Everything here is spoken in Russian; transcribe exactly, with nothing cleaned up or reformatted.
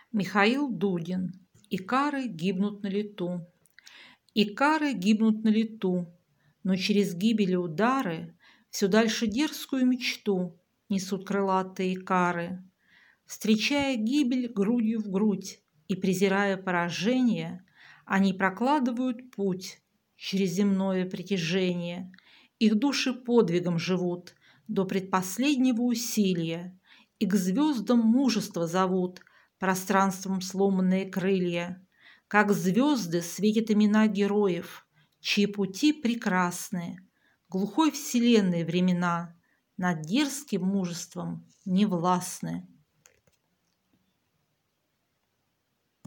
Михаил Дудин. Икары гибнут на лету. Икары гибнут на лету, но через гибель и удары все дальше дерзкую мечту несут крылатые икары. Встречая гибель грудью в грудь и презирая поражение, они прокладывают путь через земное притяжение. Их души подвигом живут до предпоследнего усилия, и к звездам мужество зовут пространством сломанные крылья. Как звезды светят имена героев, чьи пути прекрасны. Глухой вселенной времена над дерзким мужеством не властны.